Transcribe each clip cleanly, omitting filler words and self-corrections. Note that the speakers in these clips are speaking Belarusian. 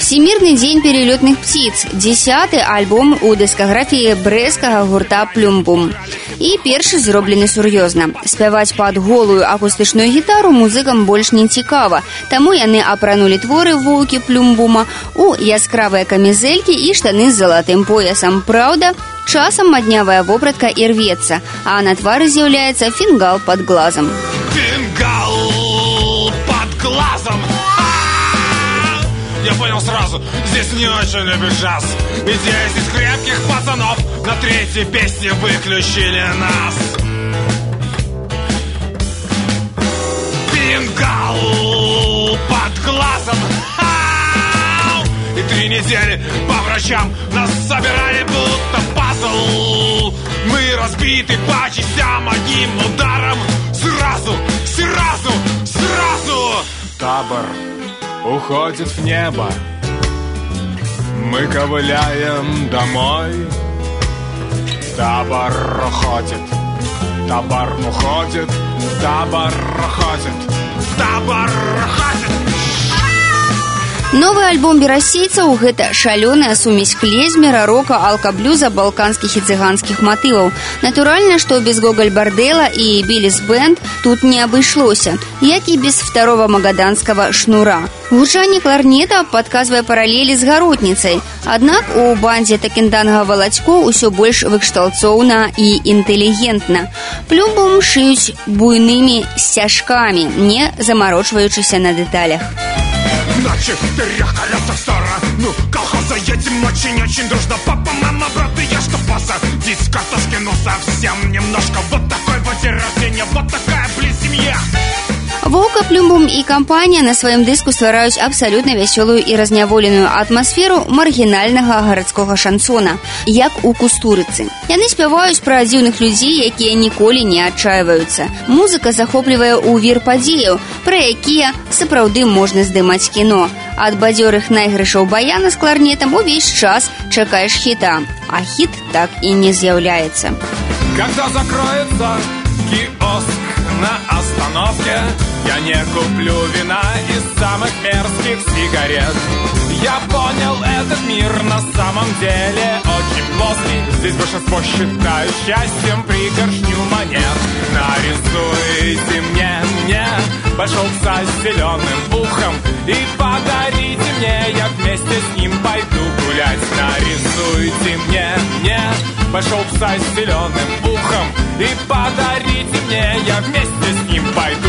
Всемирный день перелетных птиц. 10-й альбом у дыскаграфіі брэсцкага гурта «Плюм-бум». І першы зроблены сур'ёзна. Спяваць пад голую акустычную гітару музыкам больш не цікава, таму яны апранулі творы воўкі «Плюм-бума» у яскравыя камізэлькі і штаны з залатым поясам. Праўда, часам маднявая вопратка і рвецца, а на твары з'яўляецца фінгал пад глазам. Фингал под глазом. Я понял сразу, здесь не очень любят джаз. Ведь я из крепких пацанов на третьей песне выключили нас. Фингал под глазом. И 3 недели по врачам нас собирали будто пазл. Мы разбиты по частям одним ударом. Сразу. Табор уходит в небо. Мы ковыляем домой. Табор уходит. Табор уходит. Табор уходит. Табор уходит. Новый альбом берасейцаў – гэта шалёная сумесь клезмера, рока, алка-блюза, балканскіх і цыганскіх матываў. Натуральна, што без Гоголь-Борделла і Биллис-бэнд тут не абышлося, як і без второго магаданскага шнура. Гучанне кларнета падказвае паралелі з гаротніцай, аднак у бандзе Такенданга Валацько ўсё больш выкшталцоўна і інтэлігентна. Плюм-бум шыюць буйнымі сцяжкамі, не замарочваючыся на дэталях. На 4 колесах в сторону колхоза едем очень-очень дружно. Папа, мама, брат и я, что посадить картошки, ну совсем немножко. Вот такой вот день рождения, вот такая, блин, семья. Воўка, Плюм-бум і кампанія на сваім дыску ствараюць абсалютна вясёлую і разняволеную атмасферу маргінальнага гарадскога шансона, як у Кустурыцы. Яны спяваюць пра дзіўных людзей, якія ніколі не адчайваюцца. Музыка захоплівае ў вір падзеяў, пра якія сапраўды можна здымаць кіно. Ад бадзёрых найгрышаў баяна з кларнетам увесь час чакаеш хіта, а хіт так і не з'яўляецца. Когда закроется киоск на остановке, я не куплю вина из самых мерзких сигарет. Я понял, этот мир на самом деле очень плоский. Здесь большинство считают счастьем пригоршню монет. Нарисуйте мне большого пса с зеленым ухом и подарите мне, я вместе с ним пойду гулять. Нарисуйте мне большого пса с зеленым ухом и подарите мне, я вместе с ним пойду.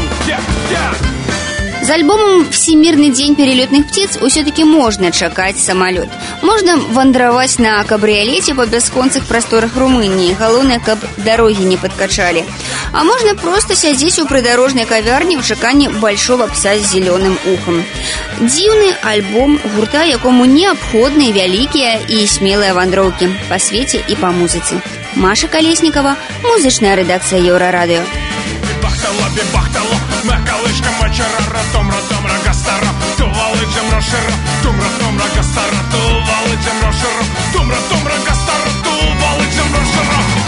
З альбомом «Всемирный день перелетных птиц» усё-таки можно чакаць самолет. Можно вандраваць на кабрыялеце по бясконцых прасторах Румыніі. Галоўнае, каб дарогі не падкачалі. А можно просто сядзець у прыдарожнай кавярні ў чаканні большого пса з зеленым ухом. Дзіўны альбом гурта, якому неабходны вялікія і смелыя вандроўкі па свеце і па музыцы. Маша Колесникова, музычная рэдакцыя Еўрарадыё. Бахтало, на колышкам мачарара, том рагастара, тувалыджем рошера, тум рагастара, тувалыджем рошера, тум рагастара, тувалыджем рошера.